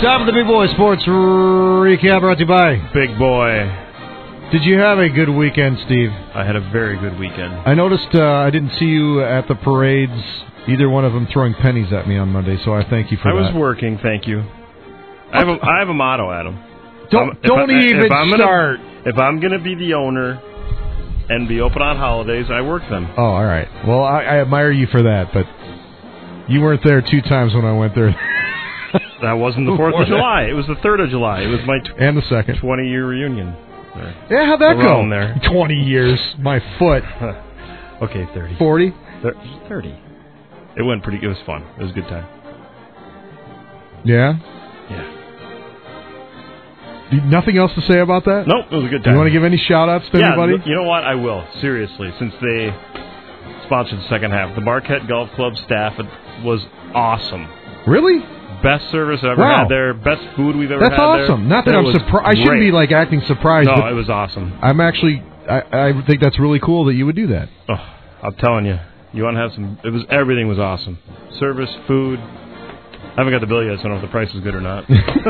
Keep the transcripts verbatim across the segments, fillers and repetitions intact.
Time for the Big Boy Sports Recap brought to you by Big Boy. Did you have a good weekend, Steve? I had a very good weekend. I noticed uh, I didn't see you at the parades, either one of them throwing pennies at me on Monday, so I thank you for I that. I was working, thank you. I have a, I have a motto, Adam. Don't, don't I, even if I'm gonna, start. If I'm going to be the owner and be open on holidays, I work them. Oh, all right. Well, I, I admire you for that, but you weren't there two times when I went there. That wasn't the fourth of July. It was the third of July. It was my tw- and the second twenty-year reunion. There. Yeah, how'd that Around go? There. twenty years. My foot. Okay, thirty. forty? thirty. It went pretty. It was fun. It was a good time. Yeah? Yeah. Nothing else to say about that? Nope, it was a good time. You want to give any shout-outs to yeah, anybody? You know what? I will. Seriously, since they sponsored the second half. The Marquette Golf Club staff was awesome. Really? Best service I've ever wow. had there. Best food we've ever That's had awesome. there. Not that it I'm surprised. I shouldn't be like acting surprised. No, but it was awesome. I'm actually. I, I think that's really cool that you would do that. Oh, I'm telling you, you want to have some. It was everything was awesome. Service, food. I haven't got the bill yet, so I don't know if the price is good or not.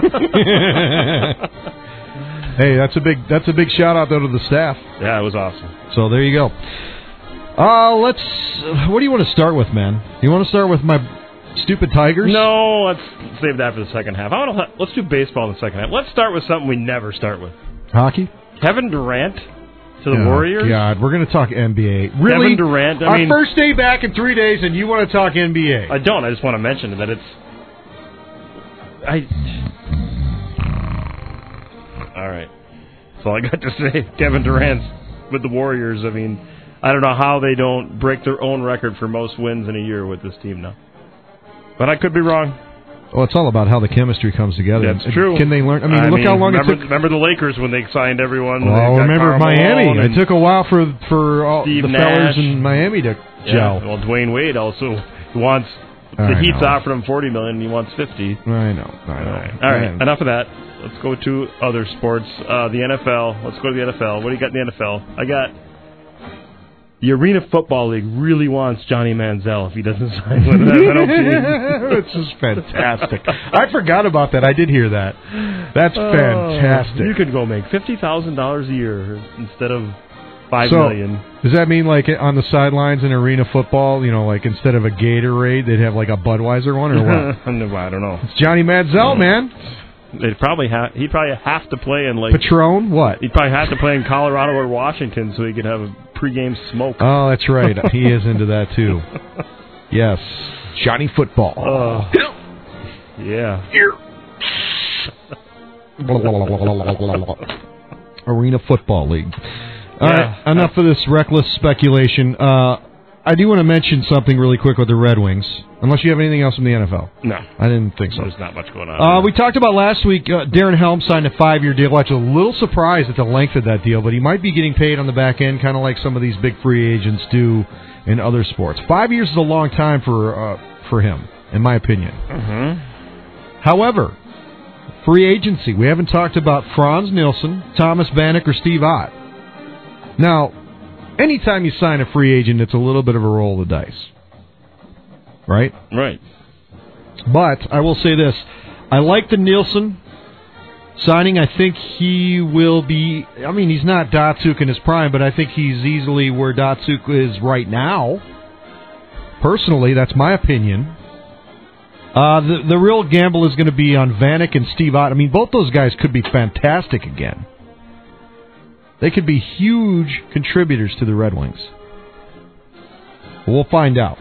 Hey, that's a big. That's a big shout out though to the staff. Yeah, it was awesome. So there you go. Uh, let's. What do you want to start with, man? You want to start with my stupid Tigers? No, let's save that for the second half. I want to. Let's do baseball in the second half. Let's start with something we never start with. Hockey. Kevin Durant to the oh, Warriors. God, we're going to talk N B A. Really? Kevin Durant. I Our mean, first day back in three days, and you want to talk N B A? I don't. I just want to mention that it's. I. All right. That's all I got to say. Kevin Durant's with the Warriors. I mean, I don't know how they don't break their own record for most wins in a year with this team now. But I could be wrong. Well, it's all about how the chemistry comes together. That's true. Can they learn? I mean, I look mean, how long remember, it took. Remember the Lakers when they signed everyone? Well, remember Miami. It took a while for for all Steve the Nash. fellas in Miami to yeah. gel. Well, Dwayne Wade also wants. The I Heat's know. offered him forty million dollars and he wants fifty. I know. I know. All right. All right. Man. Enough of that. Let's go to other sports. Uh, the N F L. Let's go to the N F L. What do you got in the N F L? I got the Arena Football League really wants Johnny Manziel if he doesn't sign with the N F L team. This is fantastic. I forgot about that. I did hear that. That's uh, fantastic. You could go make fifty thousand dollars a year instead of five so, million. Does that mean like on the sidelines in arena football, you know, like instead of a Gatorade, they'd have like a Budweiser one or what? I don't know. It's Johnny Manziel, man. They'd probably have. He'd probably have to play in like Patron. What? He'd probably have to play in Colorado or Washington so he could have a pregame smoke. Oh, that's right. He is into that too. Yes, Johnny Football. Uh, yeah. Arena Football League. All yeah. right, enough of this reckless speculation. Uh, I do want to mention something really quick with the Red Wings. Unless you have anything else in the N F L. No. I didn't think so. There's not much going on. Uh, we talked about last week, uh, Darren Helm signed a five-year deal. Actually, a little surprised at the length of that deal, but he might be getting paid on the back end, kind of like some of these big free agents do in other sports. Five years is a long time for uh, for him, in my opinion. Mm-hmm. However, free agency. We haven't talked about Franz Nielsen, Thomas Vanek, or Steve Ott. Now, anytime you sign a free agent, it's a little bit of a roll of the dice. Right? Right. But I will say this. I like the Nielsen signing. I think he will be... I mean, he's not Datsuk in his prime, but I think he's easily where Datsuk is right now. Personally, that's my opinion. Uh, the, the real gamble is going to be on Vanek and Steve Ott. I mean, both those guys could be fantastic again. They could be huge contributors to the Red Wings. We'll find out.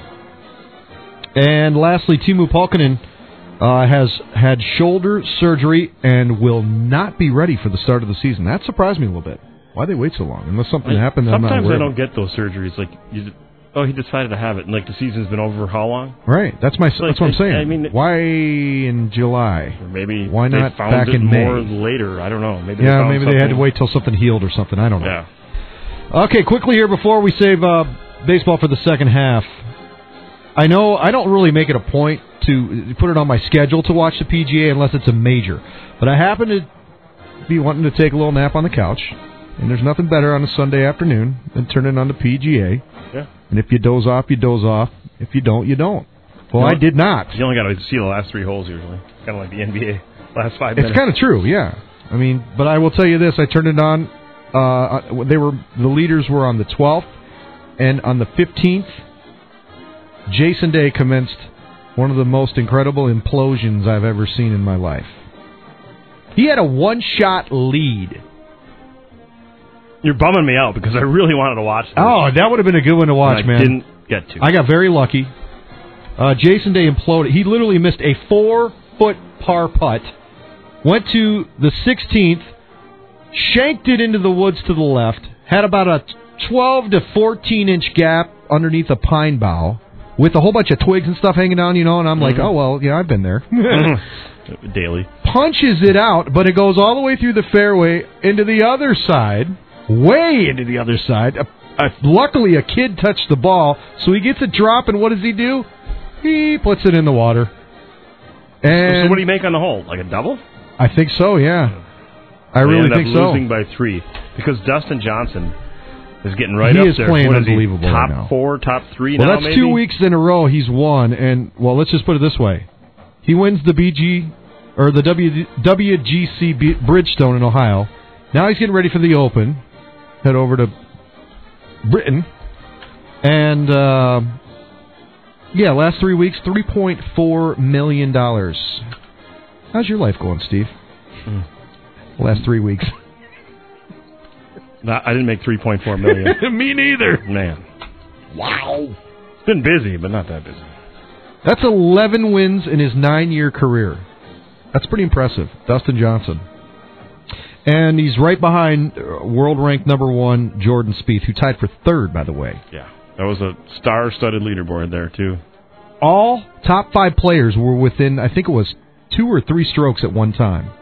And lastly, Timu Pulkkinen uh, has had shoulder surgery and will not be ready for the start of the season. That surprised me a little bit. Why they wait so long? Unless something I, happened that I'm not Sometimes aware I don't of. get those surgeries. Like, you, oh, he decided to have it, and like the season's been over how long? Right. That's my. Like, that's what I'm saying. I mean, why in July? Or maybe why they not found back it in more May? later. I don't know. Maybe yeah, they found maybe something. they had to wait till something healed or something. I don't know. Yeah. Okay, quickly here before we save uh, baseball for the second half. I know I don't really make it a point to put it on my schedule to watch the P G A unless it's a major. But I happen to be wanting to take a little nap on the couch, and there's nothing better on a Sunday afternoon than turning on the P G A. Yeah. And if you doze off, you doze off. If you don't, you don't. Well, you I did not. You only got to see the last three holes usually. Kind of like the N B A. last five It's minutes. kind of true, yeah. I mean, but I will tell you this: I turned it on. Uh, they were the leaders were on the twelfth, and on the fifteenth, Jason Day commenced one of the most incredible implosions I've ever seen in my life. He had a one-shot lead. You're bumming me out because I really wanted to watch this. Oh, that would have been a good one to watch, and I man. didn't get to. I got very lucky. Uh, Jason Day imploded. He literally missed a four-foot par putt, went to the sixteenth, shanked it into the woods to the left, had about a twelve to fourteen inch gap underneath a pine bough with a whole bunch of twigs and stuff hanging down, you know, and I'm like, mm-hmm. oh, well, yeah, I've been there. Daily. Punches it out, but it goes all the way through the fairway into the other side, way into the other side. Uh, uh, luckily, a kid touched the ball, so he gets a drop, and what does he do? He puts it in the water. And so what do you make on the hole? Like a double? I think so, yeah. I they really end think up so. losing by three because Dustin Johnson is getting right he up is there. playing What is he, unbelievable top right now. four, top three well, now, that's maybe? two weeks in a row he's won, and, well, let's just put it this way. He wins the B G, or the w, WGC B, Bridgestone in Ohio. Now he's getting ready for the Open. Head over to Britain. And, uh, yeah, last three weeks, three point four million dollars. How's your life going, Steve? Mm. Last three weeks. No, I didn't make three point four million dollars. Me neither. Man. Wow. It's been busy, but not that busy. That's eleven wins in his nine-year career. That's pretty impressive. Dustin Johnson. And he's right behind world-ranked number one Jordan Spieth, who tied for third, by the way. Yeah. That was a star-studded leaderboard there, too. All top five players were within, I think it was two or three strokes at one time.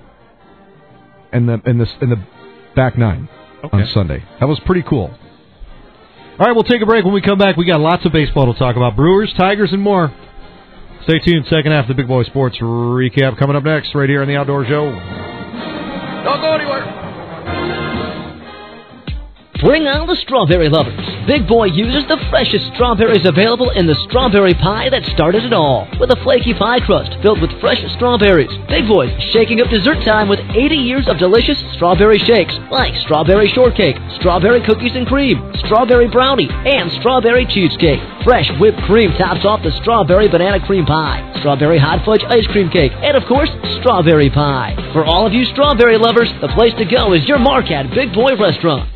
And the, in the, in the back nine okay. on Sunday. That was pretty cool. All right, we'll take a break. When we come back, we got lots of baseball to talk about. Brewers, Tigers, and more. Stay tuned. Second half of the Big Boy Sports Recap coming up next right here on the Outdoor Show. Don't go anywhere. Bring on the strawberry lovers. Big Boy uses the freshest strawberries available in the strawberry pie that started it all. With a flaky pie crust filled with fresh strawberries. Big Boy's shaking up dessert time with eighty years of delicious strawberry shakes like strawberry shortcake, strawberry cookies and cream, strawberry brownie, and strawberry cheesecake. Fresh whipped cream tops off the strawberry banana cream pie, strawberry hot fudge ice cream cake, and of course, strawberry pie. For all of you strawberry lovers, the place to go is your Marquette Big Boy Restaurant.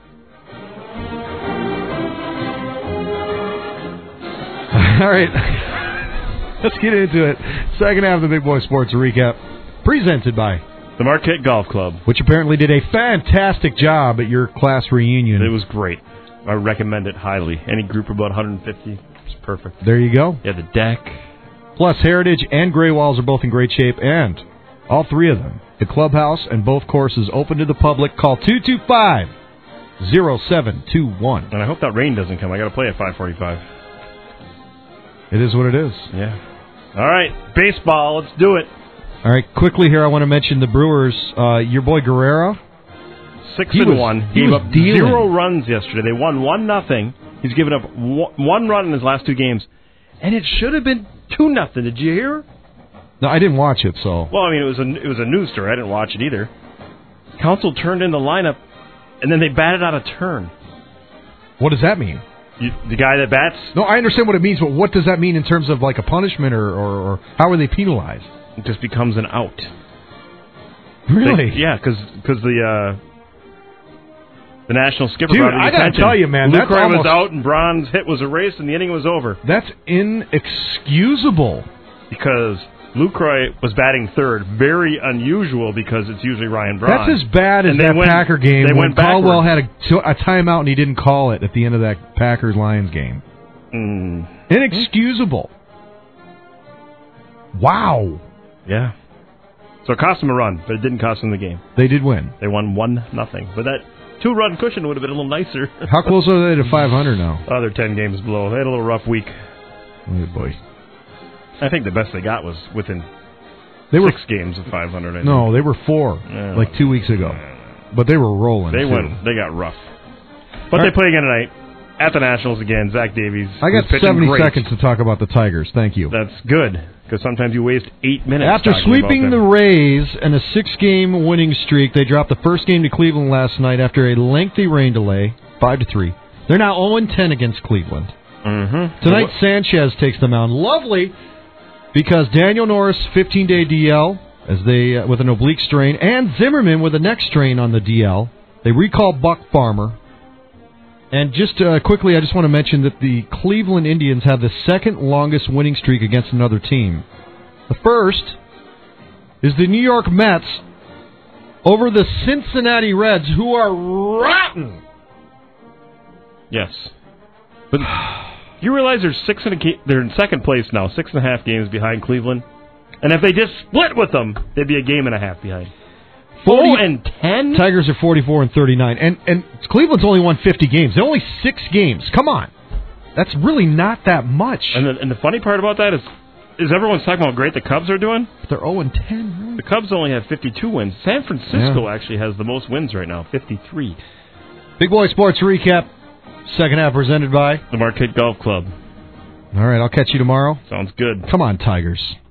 All right, let's get into it. Second half of the Big Boy Sports Recap, presented by the Marquette Golf Club, which apparently did a fantastic job at your class reunion. It was great. I recommend it highly. Any group of about one hundred fifty, it's perfect. There you go. Yeah, the deck. Plus, Heritage and Gray Walls are both in great shape, and all three of them. The clubhouse and both courses open to the public. Call two two five, oh seven two one. And I hope that rain doesn't come. I got to play at five forty-five. It is what it is. Yeah. All right, baseball. Let's do it. All right, quickly here, I want to mention the Brewers. Uh, your boy Guerrero, six he and was, one. He Gave was up dealing. zero runs yesterday. They won one nothing. He's given up one run in his last two games, and it should have been two nothing. Did you hear? No, I didn't watch it. So well, I mean, it was a it was a news story. I didn't watch it either. Council turned in the lineup, and then they batted out a turn. What does that mean? You, the guy that bats? No, I understand what it means, but what does that mean in terms of like a punishment, or, or, or how are they penalized? It just becomes an out. Really? They, yeah, because the uh, the national skipper. Dude, brought it to I gotta attention. tell you, man, that's Lucroy almost, was out, and Braun's hit was erased, and the inning was over. That's inexcusable. Because Lucroy was batting third. Very unusual because it's usually Ryan Braun. That's as bad as And they that went- Packer game they when went Caldwell backwards. had a, a timeout and he didn't call it at the end of that Packers-Lions game. Mm. Inexcusable. Wow. Yeah. So it cost them a run, but it didn't cost them the game. They did win. They won one nothing. But that two-run cushion would have been a little nicer. How close are they to five hundred now? Oh, they're ten games below. They had a little rough week. Oh, boy. I think the best they got was within They were six games of five hundred. I think. No, they were four, Yeah. like two weeks ago. But they were rolling, They too. went. They got rough. But All they right. play again tonight. at the Nationals again, Zach Davies. I got seventy great. seconds to talk about the Tigers. Thank you. That's good, because sometimes you waste eight minutes. After sweeping the Rays and a six-game winning streak, they dropped the first game to Cleveland last night after a lengthy rain delay, five to three. They're now oh and ten against Cleveland. Mm-hmm. Tonight, well, Sanchez takes the mound. Lovely, because Daniel Norris, fifteen-day D L, as they uh, with an oblique strain, and Zimmerman with a neck strain on the D L. They recall Buck Farmer. And just uh, quickly, I just want to mention that the Cleveland Indians have the second longest winning streak against another team. The first is the New York Mets over the Cincinnati Reds, who are rotten. Yes. But you realize they're six and a ga- they're in second place now, six and a half games behind Cleveland. And if they just split with them, they'd be a game and a half behind. Four and ten. Tigers are forty-four and thirty-nine, and and Cleveland's only won fifty games. They're only six games. Come on, that's really not that much. And the, and the funny part about that is, is everyone's talking about how great the Cubs are doing. But they're zero and ten. Really? The Cubs only have fifty-two wins. San Francisco yeah. actually has the most wins right now, fifty-three. Big Boy Sports recap. Second half presented by the Marquette Golf Club. All right, I'll catch you tomorrow. Sounds good. Come on, Tigers.